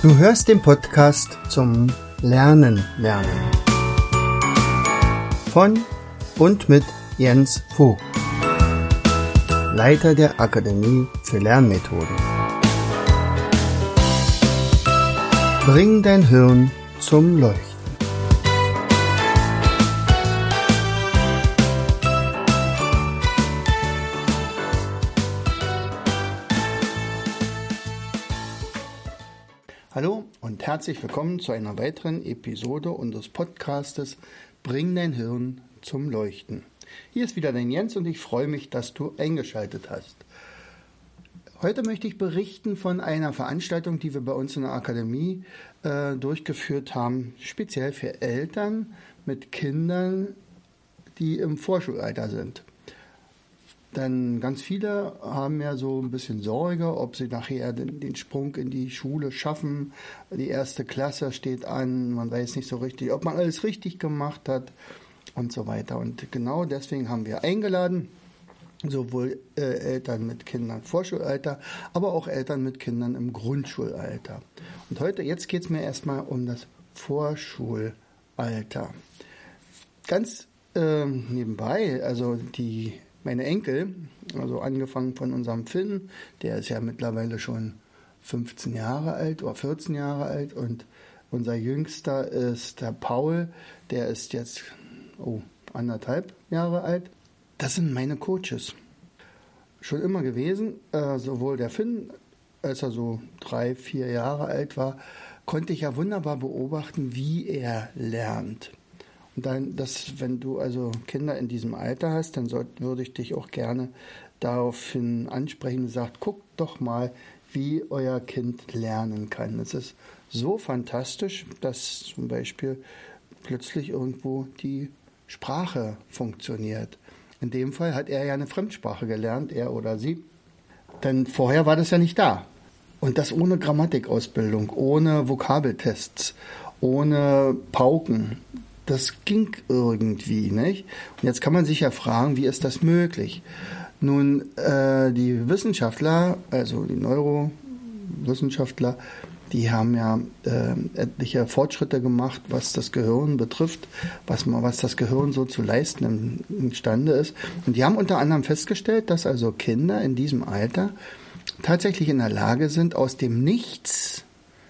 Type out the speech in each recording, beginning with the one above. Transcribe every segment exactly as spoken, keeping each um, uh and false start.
Du hörst den Podcast zum Lernen lernen von und mit Jens Vogt, Leiter der Akademie für Lernmethoden. Bring dein Hirn zum Leuchten. Hallo und herzlich willkommen zu einer weiteren Episode unseres Podcastes Bring dein Hirn zum Leuchten. Hier ist wieder dein Jens und ich freue mich, dass du eingeschaltet hast. Heute möchte ich berichten von einer Veranstaltung, die wir bei uns in der Akademie äh, durchgeführt haben, speziell für Eltern mit Kindern, die im Vorschulalter sind. Denn ganz viele haben ja so ein bisschen Sorge, ob sie nachher den, den Sprung in die Schule schaffen. Die erste Klasse steht an, man weiß nicht so richtig, ob man alles richtig gemacht hat und so weiter. Und genau deswegen haben wir eingeladen, sowohl äh, Eltern mit Kindern im Vorschulalter, aber auch Eltern mit Kindern im Grundschulalter. Und heute, jetzt geht es mir erstmal um das Vorschulalter. Ganz äh, nebenbei, also die Meine Enkel, also angefangen von unserem Finn, der ist ja mittlerweile schon fünfzehn Jahre alt oder vierzehn Jahre alt, und unser Jüngster ist der Paul, der ist jetzt oh, anderthalb Jahre alt. Das sind meine Coaches. Schon immer gewesen, äh, sowohl der Finn, als er so drei, vier Jahre alt war, konnte ich ja wunderbar beobachten, wie er lernt. Und dann, dass, wenn du also Kinder in diesem Alter hast, dann soll, würde ich dich auch gerne daraufhin ansprechen und sagen, guckt doch mal, wie euer Kind lernen kann. Es ist so fantastisch, dass zum Beispiel plötzlich irgendwo die Sprache funktioniert. In dem Fall hat er ja eine Fremdsprache gelernt, er oder sie. Denn vorher war das ja nicht da. Und das ohne Grammatikausbildung, ohne Vokabeltests, ohne Pauken. Das ging irgendwie, nicht? Und jetzt kann man sich ja fragen, wie ist das möglich? Nun, äh, die Wissenschaftler, also die Neurowissenschaftler, die haben ja äh, etliche Fortschritte gemacht, was das Gehirn betrifft, was, man, was das Gehirn so zu leisten im, imstande ist. Und die haben unter anderem festgestellt, dass also Kinder in diesem Alter tatsächlich in der Lage sind, aus dem Nichts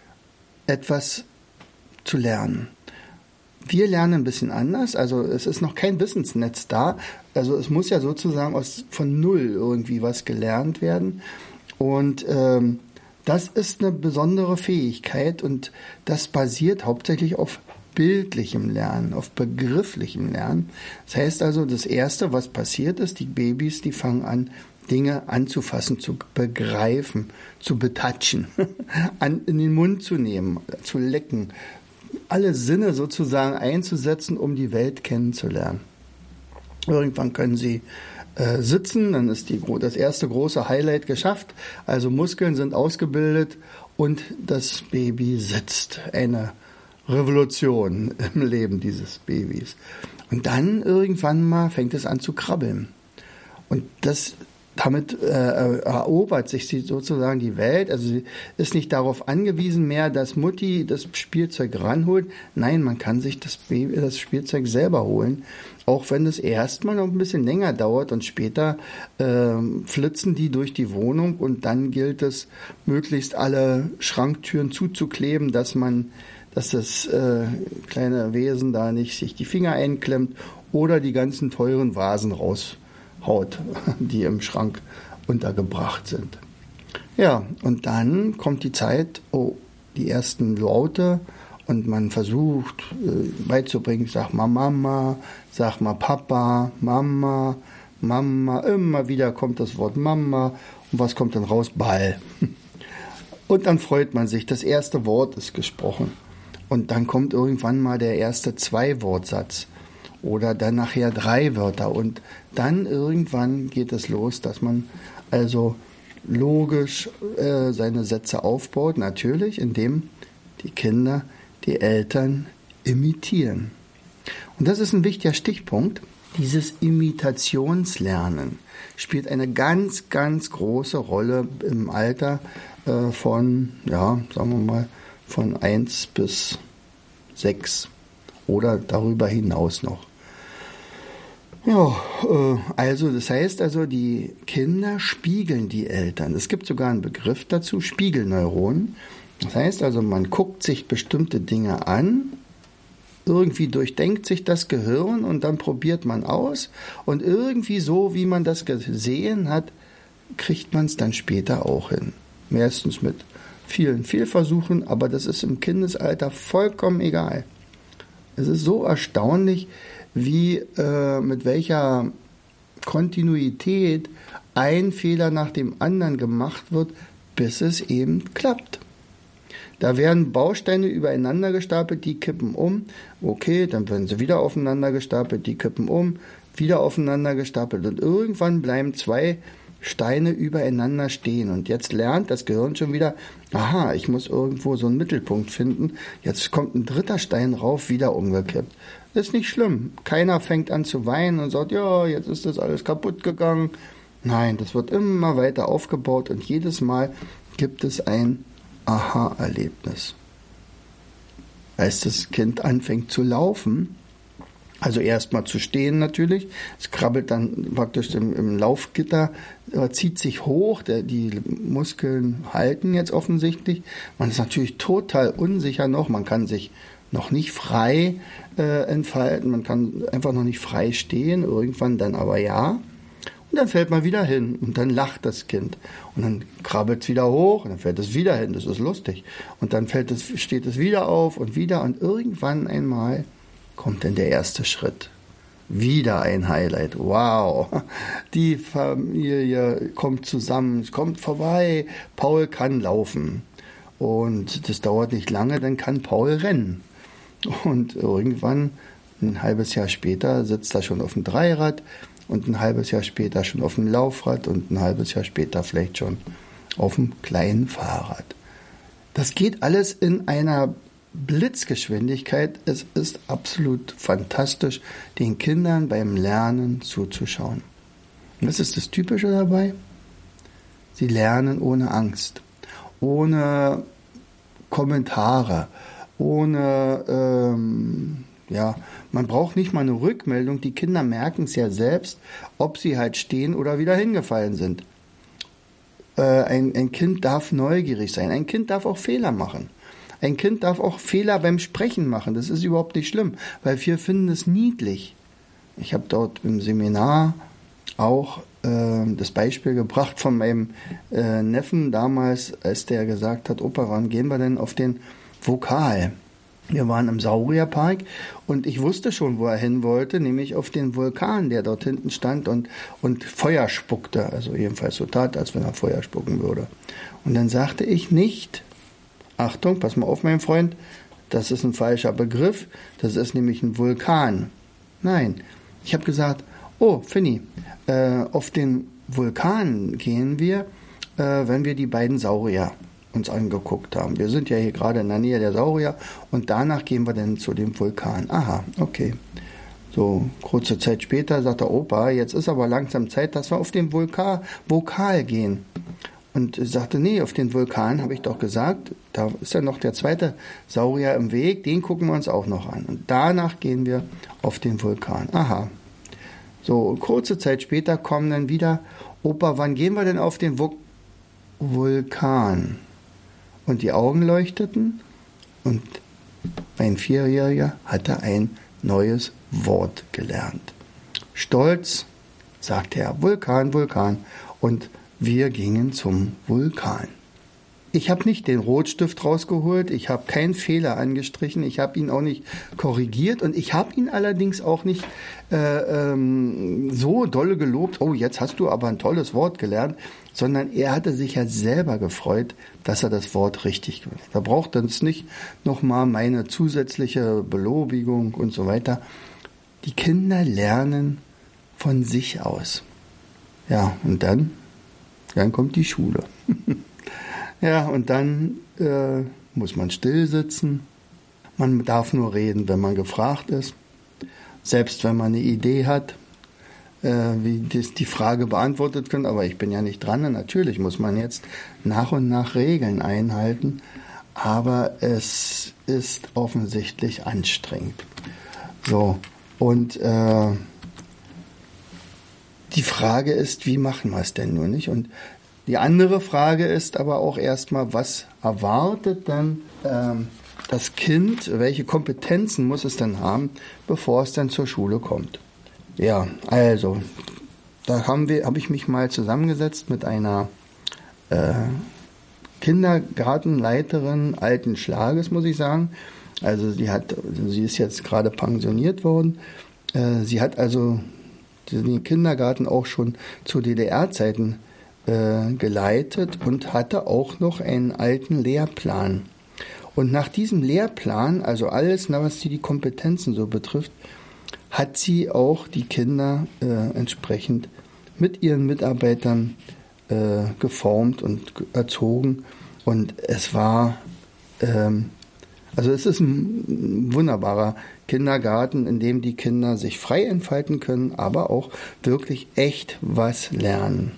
etwas zu lernen. Wir lernen ein bisschen anders, also es ist noch kein Wissensnetz da, also es muss ja sozusagen aus, von Null irgendwie was gelernt werden, und ähm, das ist eine besondere Fähigkeit, und das basiert hauptsächlich auf bildlichem Lernen, auf begrifflichem Lernen. Das heißt also, das Erste, was passiert ist, die Babys, die fangen an, Dinge anzufassen, zu begreifen, zu betatschen, an, in den Mund zu nehmen, zu lecken, alle Sinne sozusagen einzusetzen, um die Welt kennenzulernen. Irgendwann können sie äh, sitzen, dann ist die, das erste große Highlight geschafft, also Muskeln sind ausgebildet und das Baby sitzt. Eine Revolution im Leben dieses Babys. Und dann irgendwann mal fängt es an zu krabbeln. Und das Damit äh, erobert sich sie sozusagen die Welt. Also sie ist nicht darauf angewiesen mehr, dass Mutti das Spielzeug ranholt. Nein, man kann sich das, Baby, das Spielzeug selber holen. Auch wenn es erstmal noch ein bisschen länger dauert, und später äh, flitzen die durch die Wohnung, und dann gilt es, möglichst alle Schranktüren zuzukleben, dass man, dass das äh, kleine Wesen da nicht sich die Finger einklemmt oder die ganzen teuren Vasen raus Haut, die im Schrank untergebracht sind. Ja, und dann kommt die Zeit, oh, die ersten Laute, und man versucht äh, beizubringen, sag mal Mama, sag mal Papa, Mama, Mama, immer wieder kommt das Wort Mama, und was kommt dann raus? Ball. Und dann freut man sich, das erste Wort ist gesprochen, und dann kommt irgendwann mal der erste Zwei-Wortsatz. Oder dann nachher drei Wörter. Und dann irgendwann geht es los, dass man also logisch äh, seine Sätze aufbaut. Natürlich, indem die Kinder die Eltern imitieren. Und das ist ein wichtiger Stichpunkt. Dieses Imitationslernen spielt eine ganz, ganz große Rolle im Alter äh, von, ja, sagen wir mal, von eins bis sechs oder darüber hinaus noch. Ja, äh, also das heißt also, die Kinder spiegeln die Eltern. Es gibt sogar einen Begriff dazu, Spiegelneuronen. Das heißt also, man guckt sich bestimmte Dinge an, irgendwie durchdenkt sich das Gehirn und dann probiert man aus und irgendwie so, wie man das gesehen hat, kriegt man es dann später auch hin. Meistens mit vielen Fehlversuchen, aber das ist im Kindesalter vollkommen egal. Es ist so erstaunlich, wie äh, mit welcher Kontinuität ein Fehler nach dem anderen gemacht wird, bis es eben klappt. Da werden Bausteine übereinander gestapelt, die kippen um. Okay, dann werden sie wieder aufeinander gestapelt, die kippen um, wieder aufeinander gestapelt. Und irgendwann bleiben zwei Steine übereinander stehen. Und jetzt lernt das Gehirn schon wieder, aha, ich muss irgendwo so einen Mittelpunkt finden. Jetzt kommt ein dritter Stein rauf, wieder umgekippt. Das ist nicht schlimm. Keiner fängt an zu weinen und sagt, ja, jetzt ist das alles kaputt gegangen. Nein, das wird immer weiter aufgebaut und jedes Mal gibt es ein Aha-Erlebnis. Als das Kind anfängt zu laufen, also erstmal zu stehen natürlich, es krabbelt dann praktisch im, im Laufgitter, zieht sich hoch, der, die Muskeln halten jetzt offensichtlich. Man ist natürlich total unsicher noch, man kann sich noch nicht frei äh, entfalten, man kann einfach noch nicht frei stehen, irgendwann dann aber ja. Und dann fällt man wieder hin und dann lacht das Kind. Und dann krabbelt es wieder hoch und dann fällt es wieder hin, das ist lustig. Und dann fällt es, steht es wieder auf und wieder und irgendwann einmal kommt dann der erste Schritt. Wieder ein Highlight. Wow, die Familie kommt zusammen, es kommt vorbei. Paul kann laufen. Und das dauert nicht lange, dann kann Paul rennen. Und irgendwann, ein halbes Jahr später, sitzt er schon auf dem Dreirad und ein halbes Jahr später schon auf dem Laufrad und ein halbes Jahr später vielleicht schon auf dem kleinen Fahrrad. Das geht alles in einer Blitzgeschwindigkeit. Es ist absolut fantastisch, den Kindern beim Lernen zuzuschauen. Und was ist das Typische dabei? Sie lernen ohne Angst, ohne Kommentare, ohne, ähm, ja, man braucht nicht mal eine Rückmeldung. Die Kinder merken es ja selbst, ob sie halt stehen oder wieder hingefallen sind. Äh, ein, ein Kind darf neugierig sein. Ein Kind darf auch Fehler machen. Ein Kind darf auch Fehler beim Sprechen machen. Das ist überhaupt nicht schlimm, weil wir finden es niedlich. Ich habe dort im Seminar auch äh, das Beispiel gebracht von meinem äh, Neffen damals, als der gesagt hat, Opa, wann gehen wir denn auf den Vokal? Wir waren im Saurierpark und ich wusste schon, wo er hin wollte, nämlich auf den Vulkan, der dort hinten stand und, und Feuer spuckte, also jedenfalls so tat, als wenn er Feuer spucken würde. Und dann sagte ich nicht, Achtung, pass mal auf, mein Freund, das ist ein falscher Begriff, das ist nämlich ein Vulkan. Nein, ich habe gesagt, oh, Finny, äh, auf den Vulkan gehen wir, äh, wenn wir die beiden Saurier uns angeguckt haben. Wir sind ja hier gerade in der Nähe der Saurier und danach gehen wir dann zu dem Vulkan. Aha, okay. So, kurze Zeit später sagt der Opa, jetzt ist aber langsam Zeit, dass wir auf den Vulkan, Vokal gehen. Und ich sagte, nee, auf den Vulkan habe ich doch gesagt, da ist ja noch der zweite Saurier im Weg, den gucken wir uns auch noch an. Und danach gehen wir auf den Vulkan. Aha. So, kurze Zeit später kommen dann wieder, Opa, wann gehen wir denn auf den Vul- Vulkan? Und die Augen leuchteten und mein Vierjähriger hatte ein neues Wort gelernt. Stolz sagte er, Vulkan, Vulkan. Und wir gingen zum Vulkan. Ich habe nicht den Rotstift rausgeholt, ich habe keinen Fehler angestrichen, ich habe ihn auch nicht korrigiert und ich habe ihn allerdings auch nicht äh, ähm, so dolle gelobt, oh, jetzt hast du aber ein tolles Wort gelernt, sondern er hatte sich ja selber gefreut, dass er das Wort richtig gemacht hat. Da braucht er uns nicht nochmal meine zusätzliche Belobigung und so weiter. Die Kinder lernen von sich aus. Ja, und dann, dann kommt die Schule. Ja, und dann äh, muss man still sitzen. Man darf nur reden, wenn man gefragt ist. Selbst wenn man eine Idee hat, äh, wie das die Frage beantwortet wird. Aber ich bin ja nicht dran. Und natürlich muss man jetzt nach und nach Regeln einhalten. aber es ist offensichtlich anstrengend. So, und äh, die Frage ist, wie machen wir es denn nun nicht? Und die andere Frage ist aber auch erstmal, was erwartet dann ähm, das Kind, welche Kompetenzen muss es dann haben, bevor es dann zur Schule kommt? Ja, also, da haben wir, habe ich mich mal zusammengesetzt mit einer äh, Kindergartenleiterin alten Schlages, muss ich sagen. Also sie hat, sie ist jetzt gerade pensioniert worden. Äh, sie hat also den Kindergarten auch schon zu D D R-Zeiten äh, geleitet und hatte auch noch einen alten Lehrplan. Und nach diesem Lehrplan, also alles, was die Kompetenzen so betrifft, hat sie auch die Kinder äh, entsprechend mit ihren Mitarbeitern äh, geformt und erzogen. Und es war, ähm, also es ist ein wunderbarer Kindergarten, in dem die Kinder sich frei entfalten können, aber auch wirklich echt was lernen.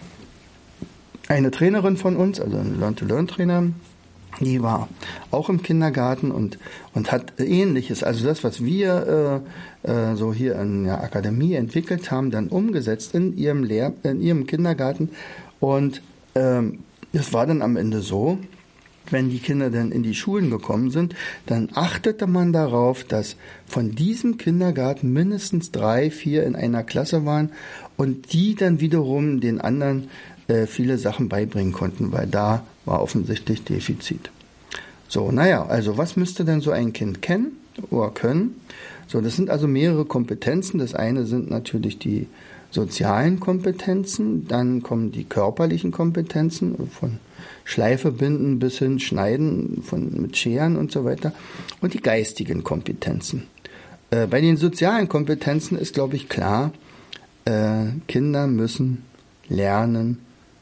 Eine Trainerin von uns, also ein Learn-to-Learn-Trainer, die war auch im Kindergarten und, und hat Ähnliches, also das, was wir äh, äh, so hier in der Akademie entwickelt haben, dann umgesetzt in ihrem, Lehr-, in ihrem Kindergarten. Und ähm, es war dann am Ende so, wenn die Kinder dann in die Schulen gekommen sind, dann achtete man darauf, dass von diesem Kindergarten mindestens drei, vier in einer Klasse waren und die dann wiederum den anderen äh, viele Sachen beibringen konnten, weil da war offensichtlich Defizit. So, naja, also was müsste denn so ein Kind kennen oder können? So, das sind also mehrere Kompetenzen. Das eine sind natürlich die sozialen Kompetenzen, dann kommen die körperlichen Kompetenzen, von Schleife binden bis hin Schneiden von, mit Scheren und so weiter, und die geistigen Kompetenzen. Äh, bei den sozialen Kompetenzen ist, glaube ich, klar, äh, Kinder müssen lernen,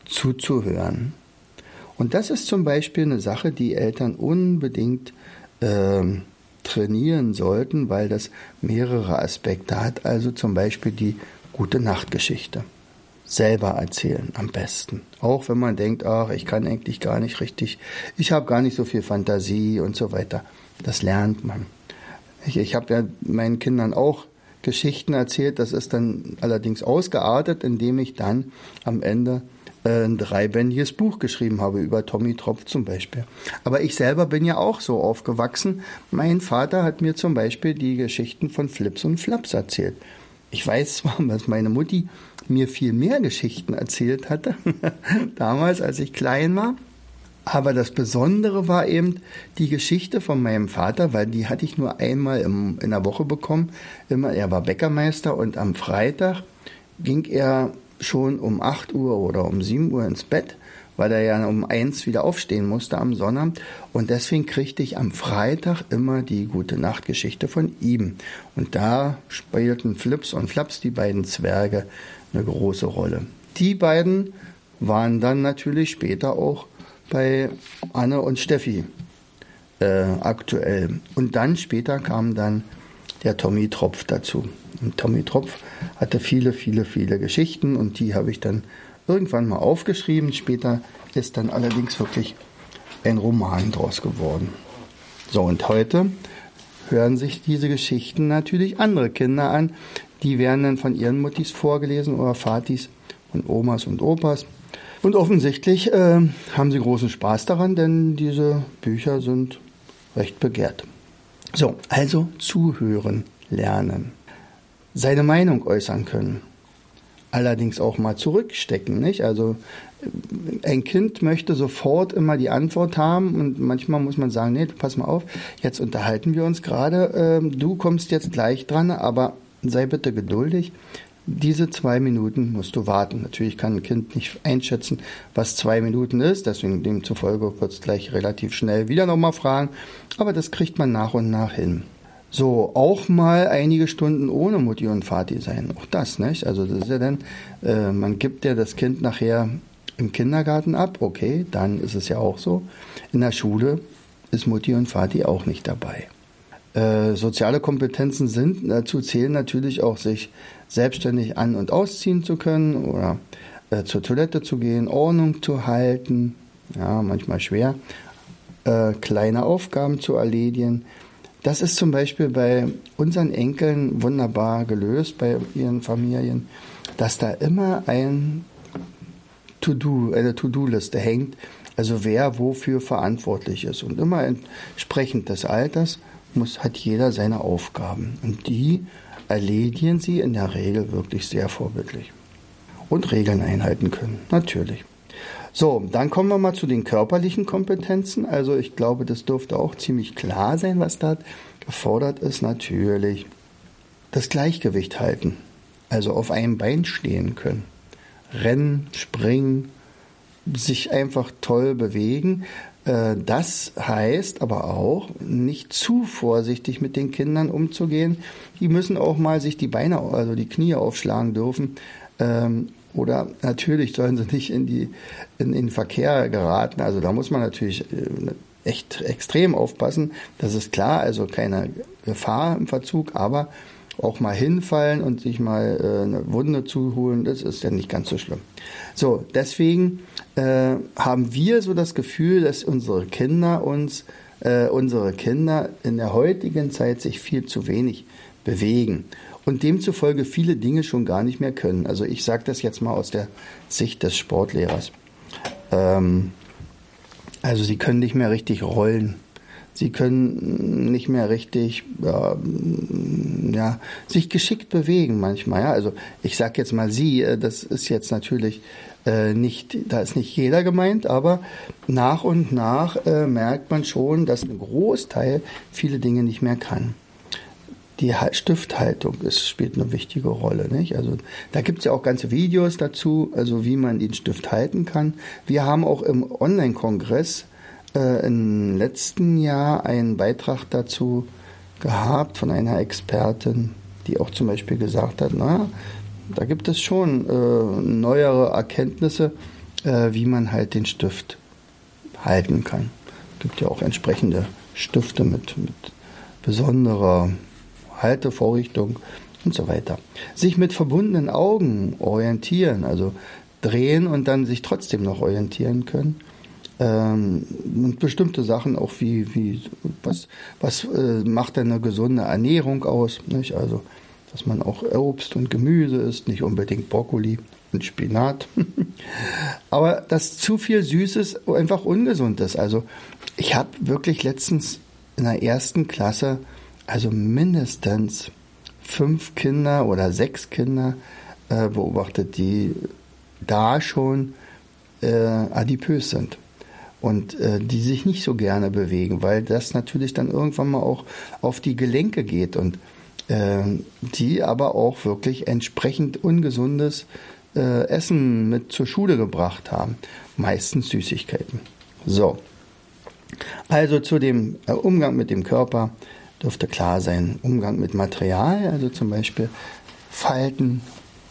zuzuhören. Und das ist zum Beispiel eine Sache, die Eltern unbedingt äh, trainieren sollten, weil das mehrere Aspekte hat. Also zum Beispiel die gute Nachtgeschichte. Selber erzählen am besten. Auch wenn man denkt, ach, ich kann eigentlich gar nicht richtig, ich habe gar nicht so viel Fantasie und so weiter. Das lernt man. Ich, ich habe ja meinen Kindern auch Geschichten erzählt, das ist dann allerdings ausgeartet, indem ich dann am Ende ein dreibändiges Buch geschrieben habe, über Tommy Tropf zum Beispiel. Aber ich selber bin ja auch so aufgewachsen. Mein Vater hat mir zum Beispiel die Geschichten von Flips und Flaps erzählt. Ich weiß zwar, dass meine Mutti mir viel mehr Geschichten erzählt hatte, damals, als ich klein war. Aber das Besondere war eben die Geschichte von meinem Vater, weil die hatte ich nur einmal im, in der Woche bekommen. Immer, er war Bäckermeister und am Freitag ging er schon um acht Uhr oder um sieben Uhr ins Bett, weil er ja um eins wieder aufstehen musste am Sonnabend. Und deswegen kriegte ich am Freitag immer die Gute-Nacht-Geschichte von ihm. Und da spielten Flips und Flaps, die beiden Zwerge, eine große Rolle. Die beiden waren dann natürlich später auch bei Anne und Steffi äh, aktuell. Und dann später kam dann der Tommy Tropf dazu. Und Tommy Tropf hatte viele, viele, viele Geschichten und die habe ich dann irgendwann mal aufgeschrieben. Später ist dann allerdings wirklich ein Roman draus geworden. So, und heute hören sich diese Geschichten natürlich andere Kinder an. Die werden dann von ihren Muttis vorgelesen oder Vatis und Omas und Opas. Und offensichtlich äh, haben sie großen Spaß daran, denn diese Bücher sind recht begehrt. So, also zuhören, lernen, seine Meinung äußern können, allerdings auch mal zurückstecken, nicht? Also ein Kind möchte sofort immer die Antwort haben und manchmal muss man sagen, nee, pass mal auf, jetzt unterhalten wir uns gerade, äh, du kommst jetzt gleich dran, aber sei bitte geduldig. Diese zwei Minuten musst du warten. Natürlich kann ein Kind nicht einschätzen, was zwei Minuten ist, deswegen demzufolge wird es gleich relativ schnell wieder nochmal fragen, aber das kriegt man nach und nach hin. So, auch mal einige Stunden ohne Mutti und Vati sein, auch das, nicht? Also das ist ja dann, äh, man gibt ja das Kind nachher im Kindergarten ab, okay, dann ist es ja auch so. In der Schule ist Mutti und Vati auch nicht dabei. Äh, soziale Kompetenzen sind, dazu zählen natürlich auch, sich selbstständig an- und ausziehen zu können oder äh, zur Toilette zu gehen, Ordnung zu halten, ja, manchmal schwer, äh, kleine Aufgaben zu erledigen. Das ist zum Beispiel bei unseren Enkeln wunderbar gelöst, bei ihren Familien, dass da immer ein To-Do, eine To-Do-Liste hängt, also wer wofür verantwortlich ist. Und immer entsprechend des Alters muss, hat jeder seine Aufgaben. Und die erledigen sie in der Regel wirklich sehr vorbildlich. Und Regeln einhalten können, natürlich. So, dann kommen wir mal zu den körperlichen Kompetenzen. Also ich glaube, das dürfte auch ziemlich klar sein, was da gefordert ist. Natürlich das Gleichgewicht halten, also auf einem Bein stehen können. Rennen, springen, sich einfach toll bewegen. Das heißt aber auch, nicht zu vorsichtig mit den Kindern umzugehen. Die müssen auch mal sich die Beine, also die Knie aufschlagen dürfen. Oder natürlich sollen sie nicht in, die, in, in den Verkehr geraten. Also da muss man natürlich echt extrem aufpassen. Das ist klar, also keine Gefahr im Verzug, aber auch mal hinfallen und sich mal äh, eine Wunde zuholen, das ist ja nicht ganz so schlimm. So, deswegen äh, haben wir so das Gefühl, dass unsere Kinder uns, äh, unsere Kinder in der heutigen Zeit sich viel zu wenig bewegen und demzufolge viele Dinge schon gar nicht mehr können. Also ich sage das jetzt mal aus der Sicht des Sportlehrers. Ähm, also sie können nicht mehr richtig rollen. Sie können nicht mehr richtig äh, ja, sich geschickt bewegen manchmal. Ja? Also ich sage jetzt mal Sie, das ist jetzt natürlich äh, nicht, da ist nicht jeder gemeint, aber nach und nach äh, merkt man schon, dass ein Großteil viele Dinge nicht mehr kann. Die Stifthaltung ist, spielt eine wichtige Rolle. Nicht? Also da gibt es ja auch ganze Videos dazu, also wie man den Stift halten kann. Wir haben auch im Online-Kongress äh, im letzten Jahr einen Beitrag dazu gehabt von einer Expertin, die auch zum Beispiel gesagt hat, na, da gibt es schon äh, neuere Erkenntnisse, äh, wie man halt den Stift halten kann. Es gibt ja auch entsprechende Stifte mit, mit besonderer Haltevorrichtung und so weiter. Sich mit verbundenen Augen orientieren, also drehen und dann sich trotzdem noch orientieren können. Ähm, und bestimmte Sachen auch wie, wie was, was äh, macht denn eine gesunde Ernährung aus, nicht? Also, dass man auch Obst und Gemüse isst, nicht unbedingt Brokkoli und Spinat. Aber dass zu viel Süßes einfach ungesund ist. Also ich habe wirklich letztens in der ersten Klasse also mindestens fünf Kinder oder sechs Kinder äh, beobachtet, die da schon äh, adipös sind und äh, die sich nicht so gerne bewegen, weil das natürlich dann irgendwann mal auch auf die Gelenke geht und äh, die aber auch wirklich entsprechend ungesundes äh, Essen mit zur Schule gebracht haben, meistens Süßigkeiten. So, also zu dem äh, Umgang mit dem Körper dürfte klar sein. Umgang mit Material, also zum Beispiel Falten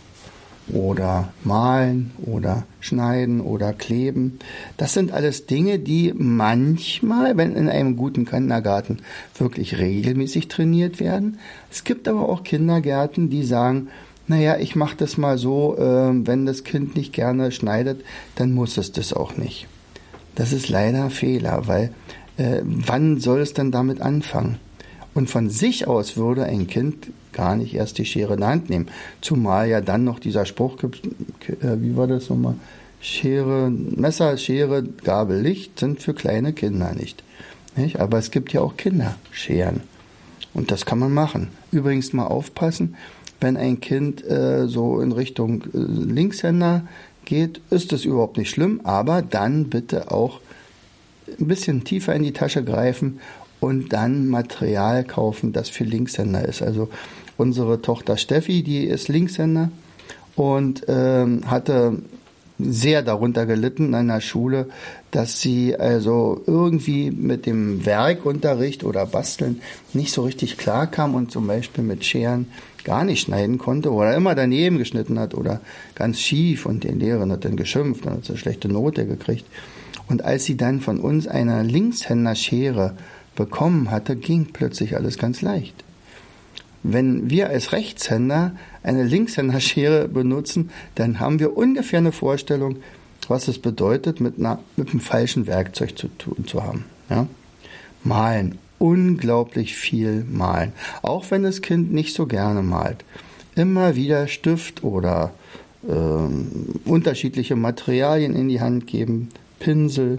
oder malen oder schneiden oder kleben. Das sind alles Dinge, die manchmal, wenn in einem guten Kindergarten wirklich regelmäßig trainiert werden. Es gibt aber auch Kindergärten, die sagen, naja, ich mache das mal so, äh, wenn das Kind nicht gerne schneidet, dann muss es das auch nicht. Das ist leider ein Fehler, weil äh, wann soll es denn damit anfangen? Und von sich aus würde ein Kind gar nicht erst die Schere in der Hand nehmen. Zumal ja dann noch dieser Spruch gibt, wie war das nochmal? Schere, Messer, Schere, Gabel, Licht sind für kleine Kinder nicht. nicht? Aber es gibt ja auch Kinderscheren. Und das kann man machen. Übrigens mal aufpassen, wenn ein Kind äh, so in Richtung äh, Linkshänder geht, ist das überhaupt nicht schlimm. Aber dann bitte auch ein bisschen tiefer in die Tasche greifen und dann Material kaufen, das für Linkshänder ist. Also unsere Tochter Steffi, die ist Linkshänder und ähm, hatte sehr darunter gelitten an der Schule, dass sie also irgendwie mit dem Werkunterricht oder Basteln nicht so richtig klar kam und zum Beispiel mit Scheren gar nicht schneiden konnte oder immer daneben geschnitten hat oder ganz schief und die Lehrerin hat dann geschimpft und hat so eine schlechte Note gekriegt. Und als sie dann von uns eine Linkshänderschere bekommen hatte, ging plötzlich alles ganz leicht. Wenn wir als Rechtshänder eine Linkshänderschere benutzen, dann haben wir ungefähr eine Vorstellung, was es bedeutet, mit, einer, mit einem falschen Werkzeug zu tun zu haben. Ja? Malen, unglaublich viel malen. Auch wenn das Kind nicht so gerne malt. Immer wieder Stift oder äh, unterschiedliche Materialien in die Hand geben, Pinsel,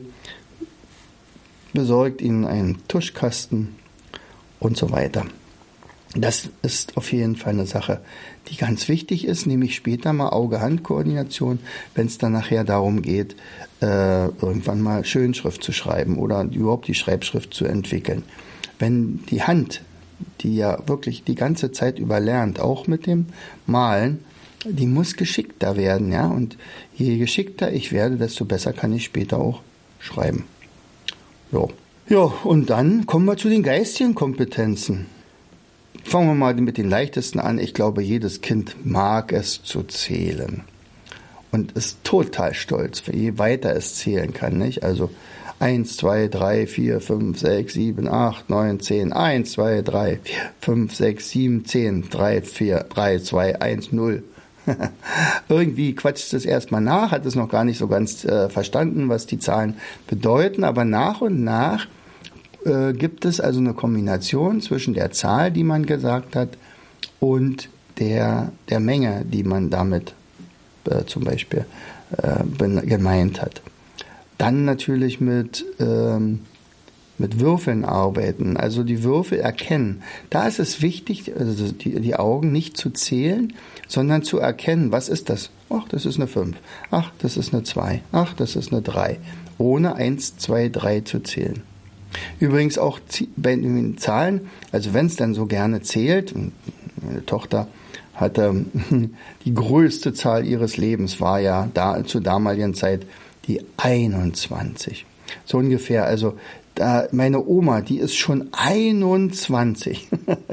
besorgt ihnen einen Tuschkasten und so weiter. Das ist auf jeden Fall eine Sache, die ganz wichtig ist, nämlich später mal Auge-Hand-Koordination, wenn es dann nachher darum geht, äh, irgendwann mal Schönschrift zu schreiben oder überhaupt die Schreibschrift zu entwickeln. Wenn die Hand, die ja wirklich die ganze Zeit über lernt, auch mit dem Malen, die muss geschickter werden, ja, und je geschickter ich werde, desto besser kann ich später auch schreiben. Ja, ja, und dann kommen wir zu den geistigen Kompetenzen. Fangen wir mal mit den leichtesten an. Ich glaube, jedes Kind mag es zu zählen und ist total stolz, je weiter es zählen kann, nicht? Also eins, zwei, drei, vier, fünf, sechs, sieben, acht, neun, zehn, eins, zwei, drei, vier, fünf, sechs, sieben, zehn, drei, vier, drei, zwei, eins, null. Irgendwie quatscht es erstmal nach, hat es noch gar nicht so ganz äh, verstanden, was die Zahlen bedeuten, aber nach und nach äh, gibt es also eine Kombination zwischen der Zahl, die man gesagt hat, und der, der Menge, die man damit äh, zum Beispiel äh, gemeint hat. Dann natürlich mit, ähm, mit Würfeln arbeiten, also die Würfel erkennen. Da ist es wichtig, also die, die Augen nicht zu zählen, sondern zu erkennen, was ist das? Ach, das ist eine fünf. Ach, das ist eine zwei. Ach, das ist eine drei. Ohne eins, zwei, drei zu zählen. Übrigens auch bei den Zahlen, also wenn es dann so gerne zählt, meine Tochter hatte die größte Zahl ihres Lebens, war ja da zur damaligen Zeit die einundzwanzig. So ungefähr, also da, meine Oma, die ist schon einundzwanzig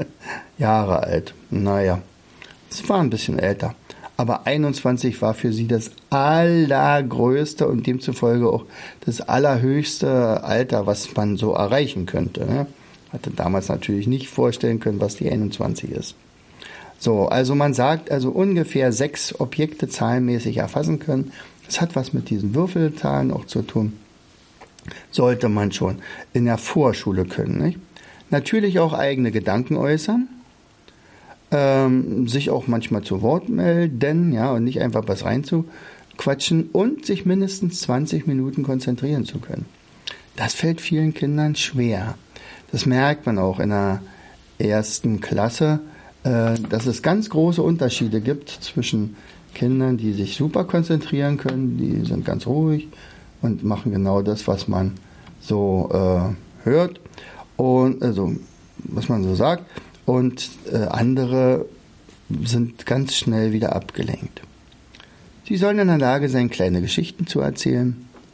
Jahre alt. Naja, sie war ein bisschen älter. Aber einundzwanzig war für sie das allergrößte und demzufolge auch das allerhöchste Alter, was man so erreichen könnte. Ne? Hatte damals natürlich nicht vorstellen können, was die einundzwanzig ist. So, also man sagt, also ungefähr sechs Objekte zahlenmäßig erfassen können. Das hat was mit diesen Würfelzahlen auch zu tun. Sollte man schon in der Vorschule können. Nicht? Natürlich auch eigene Gedanken äußern. Ähm, sich auch manchmal zu Wort melden, ja, und nicht einfach was reinzuquatschen und sich mindestens zwanzig Minuten konzentrieren zu können. Das fällt vielen Kindern schwer. Das merkt man auch in der ersten Klasse, äh, dass es ganz große Unterschiede gibt zwischen Kindern, die sich super konzentrieren können, die sind ganz ruhig und machen genau das, was man so äh, hört und also was man so sagt. Und äh, andere sind ganz schnell wieder abgelenkt. Sie sollen in der Lage sein, kleine Geschichten zu erzählen.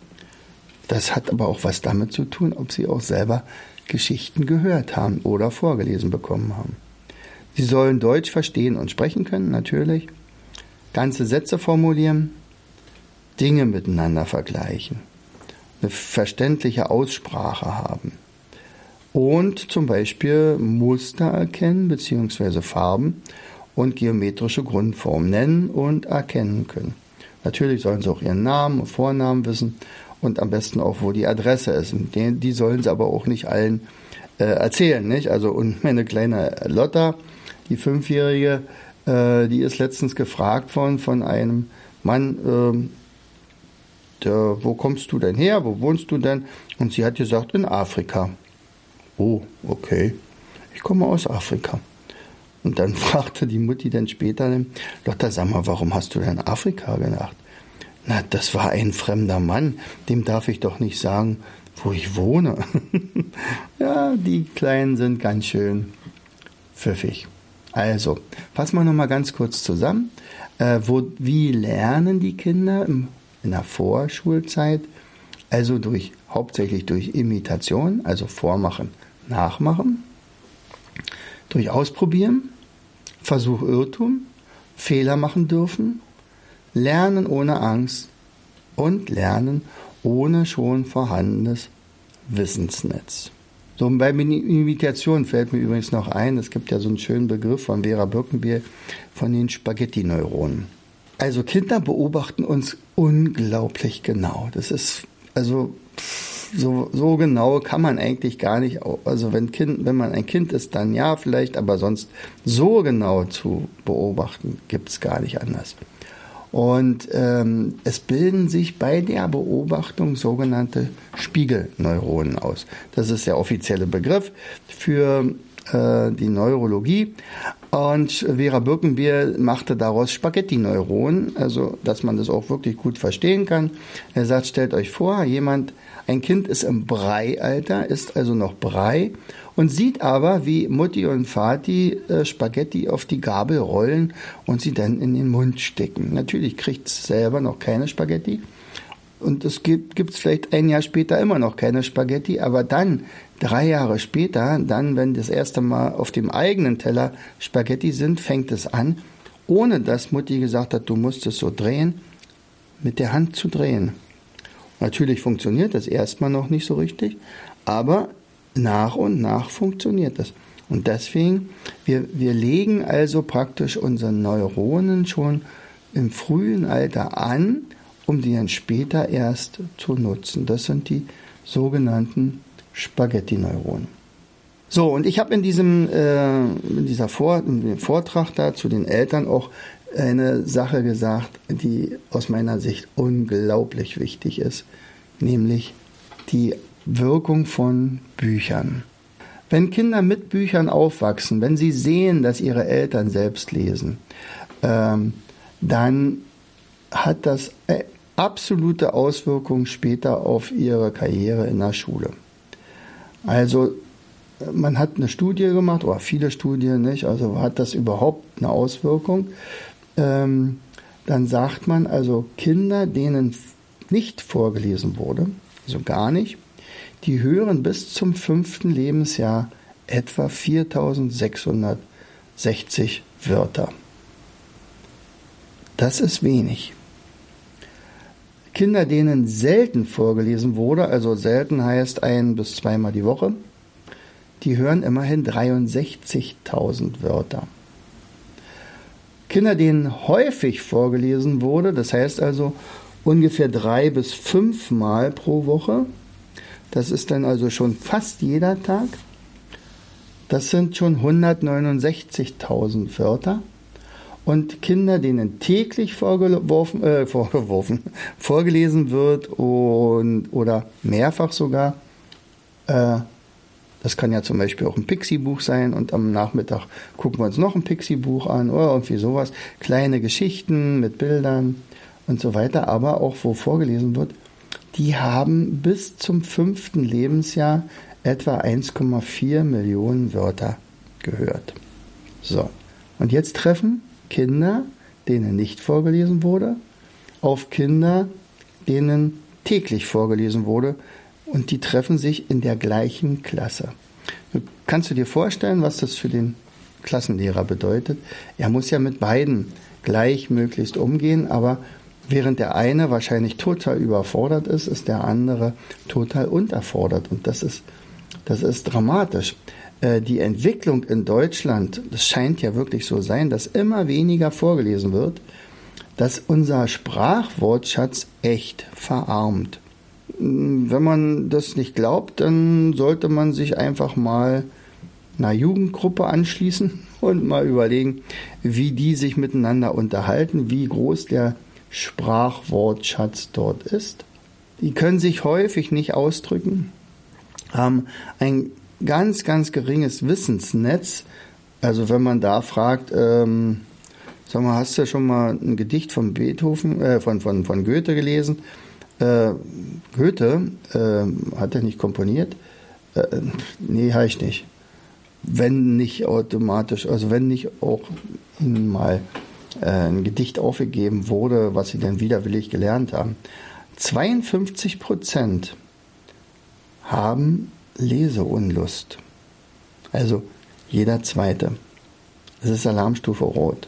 Das hat aber auch was damit zu tun, ob sie auch selber Geschichten gehört haben oder vorgelesen bekommen haben. Sie sollen Deutsch verstehen und sprechen können, natürlich. Ganze Sätze formulieren, Dinge miteinander vergleichen, eine verständliche Aussprache haben. Und zum Beispiel Muster erkennen bzw. Farben und geometrische Grundformen nennen und erkennen können. Natürlich sollen sie auch ihren Namen und Vornamen wissen und am besten auch, wo die Adresse ist. Und die, die sollen sie aber auch nicht allen äh, erzählen. Nicht? Also und meine kleine Lotta, die Fünfjährige, äh, die ist letztens gefragt worden von einem Mann, äh, der, wo kommst du denn her, wo wohnst du denn? Und sie hat gesagt, in Afrika. Oh, okay, ich komme aus Afrika. Und dann fragte die Mutti dann später, Lotta, sag mal, warum hast du denn Afrika gedacht? Na, das war ein fremder Mann, dem darf ich doch nicht sagen, wo ich wohne. Ja, die Kleinen sind ganz schön pfiffig. Also, fassen wir nochmal ganz kurz zusammen. Äh, wo, wie lernen die Kinder im, in der Vorschulzeit? Also durch, hauptsächlich durch Imitation, also Vormachen, Nachmachen, durch Ausprobieren, Versuch, Irrtum, Fehler machen dürfen, Lernen ohne Angst und Lernen ohne schon vorhandenes Wissensnetz. So, bei Imitation fällt mir übrigens noch ein, es gibt ja so einen schönen Begriff von Vera Birkenbier von den Spaghetti-Neuronen. Also Kinder beobachten uns unglaublich genau. Das ist, also so, so genau kann man eigentlich gar nicht, also wenn, kind, wenn man ein Kind ist, dann ja vielleicht, aber sonst so genau zu beobachten, gibt es gar nicht anders. Und ähm, es bilden sich bei der Beobachtung sogenannte Spiegelneuronen aus. Das ist der offizielle Begriff für äh, die Neurologie. Und Vera Birkenbier machte daraus Spaghetti-Neuronen, also dass man das auch wirklich gut verstehen kann. Er sagt, stellt euch vor, jemand, ein Kind ist im Breialter, ist also noch Brei und sieht aber, wie Mutti und Vati äh, Spaghetti auf die Gabel rollen und sie dann in den Mund stecken. Natürlich kriegt es selber noch keine Spaghetti und es gibt es vielleicht ein Jahr später immer noch keine Spaghetti, aber dann, drei Jahre später, dann, wenn das erste Mal auf dem eigenen Teller Spaghetti sind, fängt es an, ohne dass Mutti gesagt hat, du musst es so drehen, mit der Hand zu drehen. Natürlich funktioniert das erstmal noch nicht so richtig, aber nach und nach funktioniert das. Und deswegen, wir, wir legen also praktisch unsere Neuronen schon im frühen Alter an, um die dann später erst zu nutzen. Das sind die sogenannten Spaghetti-Neuronen. So, und ich habe in diesem äh, in dieser Vor in dem Vortrag da zu den Eltern auch eine Sache gesagt, die aus meiner Sicht unglaublich wichtig ist, nämlich die Wirkung von Büchern. Wenn Kinder mit Büchern aufwachsen, wenn sie sehen, dass ihre Eltern selbst lesen, ähm, dann hat das absolute Auswirkungen später auf ihre Karriere in der Schule. Also man hat eine Studie gemacht, oder viele Studien nicht, also hat das überhaupt eine Auswirkung? Ähm, dann sagt man also, Kinder, denen nicht vorgelesen wurde, also gar nicht, die hören bis zum fünften Lebensjahr etwa viertausendsechshundertsechzig Wörter. Das ist wenig. Kinder, denen selten vorgelesen wurde, also selten heißt ein bis zweimal die Woche, die hören immerhin dreiundsechzigtausend Wörter. Kinder, denen häufig vorgelesen wurde, das heißt also ungefähr drei bis fünfmal pro Woche, das ist dann also schon fast jeder Tag, das sind schon hundertneunundsechzigtausend Wörter. Und Kinder, denen täglich vorgeworfen, äh, vorgeworfen, vorgelesen wird und, oder mehrfach sogar, äh, das kann ja zum Beispiel auch ein Pixie-Buch sein und am Nachmittag gucken wir uns noch ein Pixie-Buch an oder irgendwie sowas. Kleine Geschichten mit Bildern und so weiter, aber auch wo vorgelesen wird, die haben bis zum fünften Lebensjahr etwa eins Komma vier Millionen Wörter gehört. So, und jetzt treffen Kinder, denen nicht vorgelesen wurde, auf Kinder, denen täglich vorgelesen wurde, und die treffen sich in der gleichen Klasse. Kannst du dir vorstellen, was das für den Klassenlehrer bedeutet? Er muss ja mit beiden gleich möglichst umgehen, aber während der eine wahrscheinlich total überfordert ist, ist der andere total unterfordert. Und das ist, das ist dramatisch. Die Entwicklung in Deutschland, das scheint ja wirklich so sein, dass immer weniger vorgelesen wird, dass unser Sprachwortschatz echt verarmt. Wenn man das nicht glaubt, dann sollte man sich einfach mal einer Jugendgruppe anschließen und mal überlegen, wie die sich miteinander unterhalten, wie groß der Sprachwortschatz dort ist. Die können sich häufig nicht ausdrücken, haben ein ganz, ganz geringes Wissensnetz. Also wenn man da fragt, ähm, sag mal, hast du schon mal ein Gedicht von Beethoven, äh, von, von, von Goethe gelesen? Äh, Goethe äh, hat er nicht komponiert? Äh, nee, habe ich nicht. Wenn nicht automatisch, also wenn nicht auch ihnen mal äh, ein Gedicht aufgegeben wurde, was sie dann widerwillig gelernt haben. zweiundfünfzig Prozent haben Leseunlust. Also jeder Zweite. Das ist Alarmstufe Rot.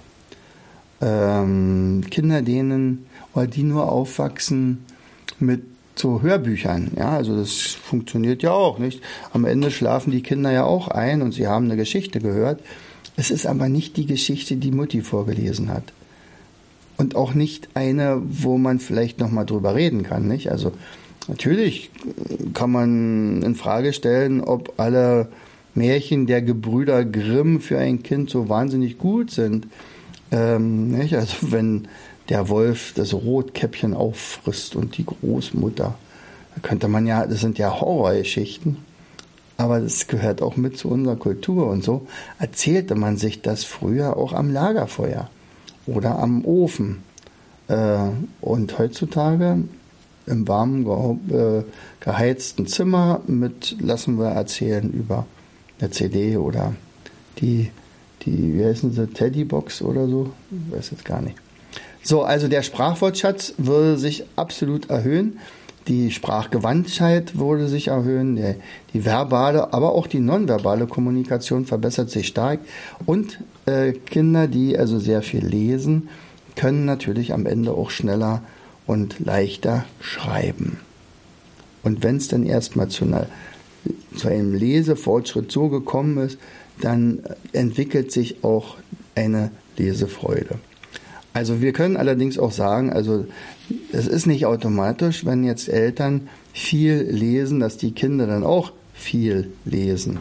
Ähm, Kinder, denen oder die nur aufwachsen mit so Hörbüchern, ja, also das funktioniert ja auch nicht. Am Ende schlafen die Kinder ja auch ein und sie haben eine Geschichte gehört. Es ist aber nicht die Geschichte, die Mutti vorgelesen hat. Und auch nicht eine, wo man vielleicht nochmal drüber reden kann, nicht? Also Natürlich kann man in Frage stellen, ob alle Märchen der Gebrüder Grimm für ein Kind so wahnsinnig gut sind. Ähm, nicht? Also wenn der Wolf das Rotkäppchen auffrisst und die Großmutter, da könnte man ja, das sind ja Horrorgeschichten, aber das gehört auch mit zu unserer Kultur und so erzählte man sich das früher auch am Lagerfeuer oder am Ofen. Äh, und heutzutage im warmen, ge- äh, geheizten Zimmer mit, lassen wir erzählen über eine C D oder die, die wie heißen sie, Teddybox oder so, ich weiß jetzt gar nicht. So, also der Sprachwortschatz würde sich absolut erhöhen, die Sprachgewandtheit würde sich erhöhen, die, die verbale, aber auch die nonverbale Kommunikation verbessert sich stark und äh, Kinder, die also sehr viel lesen, können natürlich am Ende auch schneller und leichter schreiben. Und wenn es dann erstmal zu, einer, zu einem Lesefortschritt so gekommen ist, dann entwickelt sich auch eine Lesefreude. Also wir können allerdings auch sagen, also es ist nicht automatisch, wenn jetzt Eltern viel lesen, dass die Kinder dann auch viel lesen.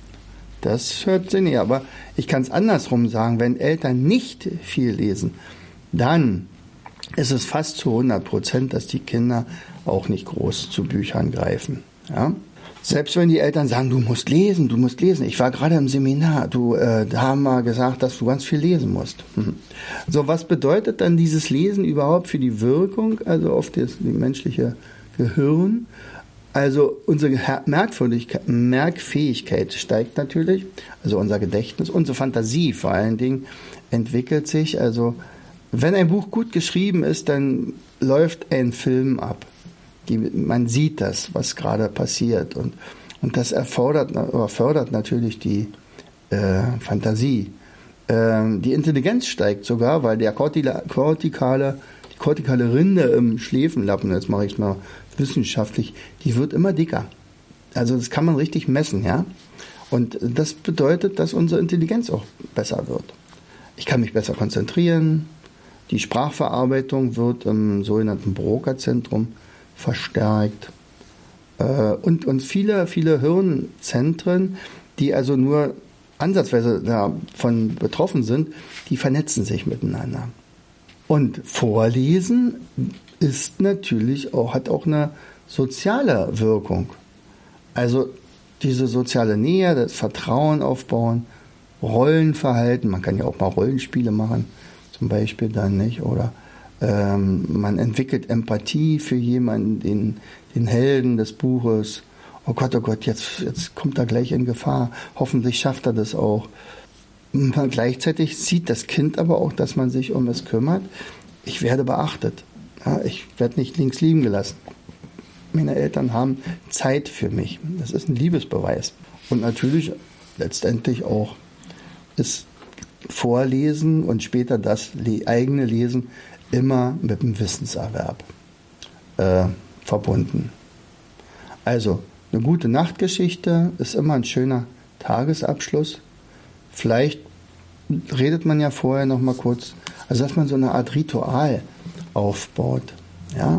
Das hört sich nicht, aber ich kann es andersrum sagen, wenn Eltern nicht viel lesen, dann ist es fast zu hundert Prozent, dass die Kinder auch nicht groß zu Büchern greifen. Ja? Selbst wenn die Eltern sagen, du musst lesen, du musst lesen. Ich war gerade im Seminar, du, äh, da haben wir gesagt, dass du ganz viel lesen musst. Hm. So, was bedeutet dann dieses Lesen überhaupt für die Wirkung, also auf das die menschliche Gehirn? Also unsere Merkfähigkeit, Merkfähigkeit steigt natürlich, also unser Gedächtnis, unsere Fantasie vor allen Dingen entwickelt sich. Also wenn ein Buch gut geschrieben ist, dann läuft ein Film ab. Die, man sieht das, was gerade passiert. Und, und das erfordert oder fördert natürlich die äh, Fantasie. Ähm, die Intelligenz steigt sogar, weil der kortikale, die kortikale Rinde im Schläfenlappen, jetzt mache ich es mal wissenschaftlich, die wird immer dicker. Also das kann man richtig messen, ja. Und das bedeutet, dass unsere Intelligenz auch besser wird. Ich kann mich besser konzentrieren. Die Sprachverarbeitung wird im sogenannten Broca-Zentrum verstärkt. Und, und viele, viele Hirnzentren, die also nur ansatzweise davon betroffen sind, die vernetzen sich miteinander. Und Vorlesen ist natürlich auch, hat auch eine soziale Wirkung. Also diese soziale Nähe, das Vertrauen aufbauen, Rollenverhalten, man kann ja auch mal Rollenspiele machen, zum Beispiel dann nicht, oder ähm, man entwickelt Empathie für jemanden, den, den Helden des Buches. Oh Gott, oh Gott, jetzt, jetzt kommt er gleich in Gefahr, hoffentlich schafft er das auch. Man, gleichzeitig sieht das Kind aber auch, dass man sich um es kümmert. Ich werde beachtet, ja, ich werde nicht links liegen gelassen. Meine Eltern haben Zeit für mich, das ist ein Liebesbeweis. Und natürlich letztendlich auch ist Vorlesen und später das eigene Lesen immer mit dem Wissenserwerb äh, verbunden. Also eine gute Nachtgeschichte ist immer ein schöner Tagesabschluss. Vielleicht redet man ja vorher noch mal kurz, also dass man so eine Art Ritual aufbaut. Ja?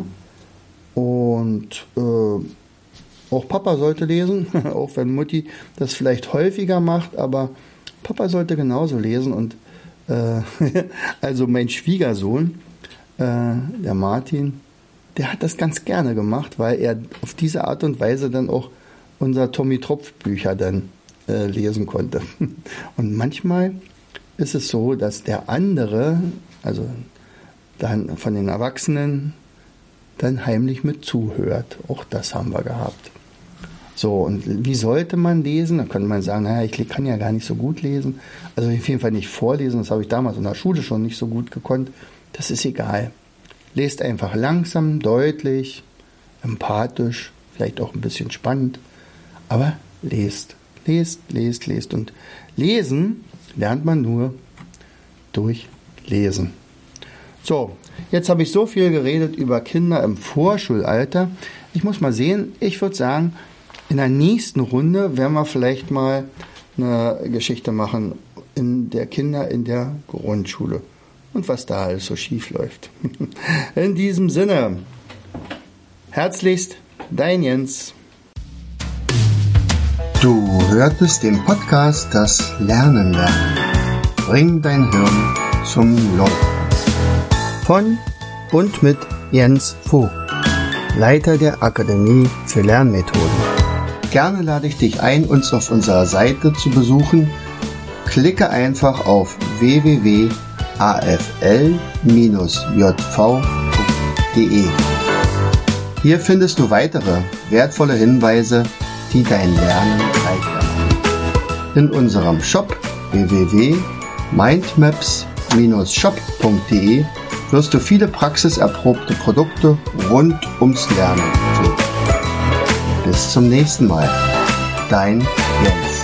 Und äh, auch Papa sollte lesen, auch wenn Mutti das vielleicht häufiger macht, aber Papa sollte genauso lesen. Und äh, also mein Schwiegersohn, äh, der Martin, der hat das ganz gerne gemacht, weil er auf diese Art und Weise dann auch unser Tommy Tropf Bücher dann äh, lesen konnte. Und manchmal ist es so, dass der andere, also dann von den Erwachsenen, dann heimlich mit zuhört. Auch das haben wir gehabt. So, und wie sollte man lesen? Da könnte man sagen, naja, ich kann ja gar nicht so gut lesen. Also auf jeden Fall nicht vorlesen, das habe ich damals in der Schule schon nicht so gut gekonnt. Das ist egal. Lest einfach langsam, deutlich, empathisch, vielleicht auch ein bisschen spannend. Aber lest, lest, lest, lest. Und lesen lernt man nur durch Lesen. So, jetzt habe ich so viel geredet über Kinder im Vorschulalter. Ich muss mal sehen, ich würde sagen, in der nächsten Runde werden wir vielleicht mal eine Geschichte machen in der Kinder in der Grundschule und was da alles so schief läuft. In diesem Sinne, herzlichst Dein Jens. Du hörtest den Podcast Das Lernen lernen. Bring dein Hirn zum Laufen. Von und mit Jens Vogt, Leiter der Akademie für Lernmethoden. Gerne lade ich dich ein, uns auf unserer Seite zu besuchen. Klicke einfach auf w w w punkt a f l dash j v punkt d e. Hier findest du weitere wertvolle Hinweise, die dein Lernen leichter machen. In unserem Shop w w w punkt mindmaps dash shop punkt d e wirst du viele praxiserprobte Produkte rund ums Lernen finden. Bis zum nächsten Mal. Dein Jens.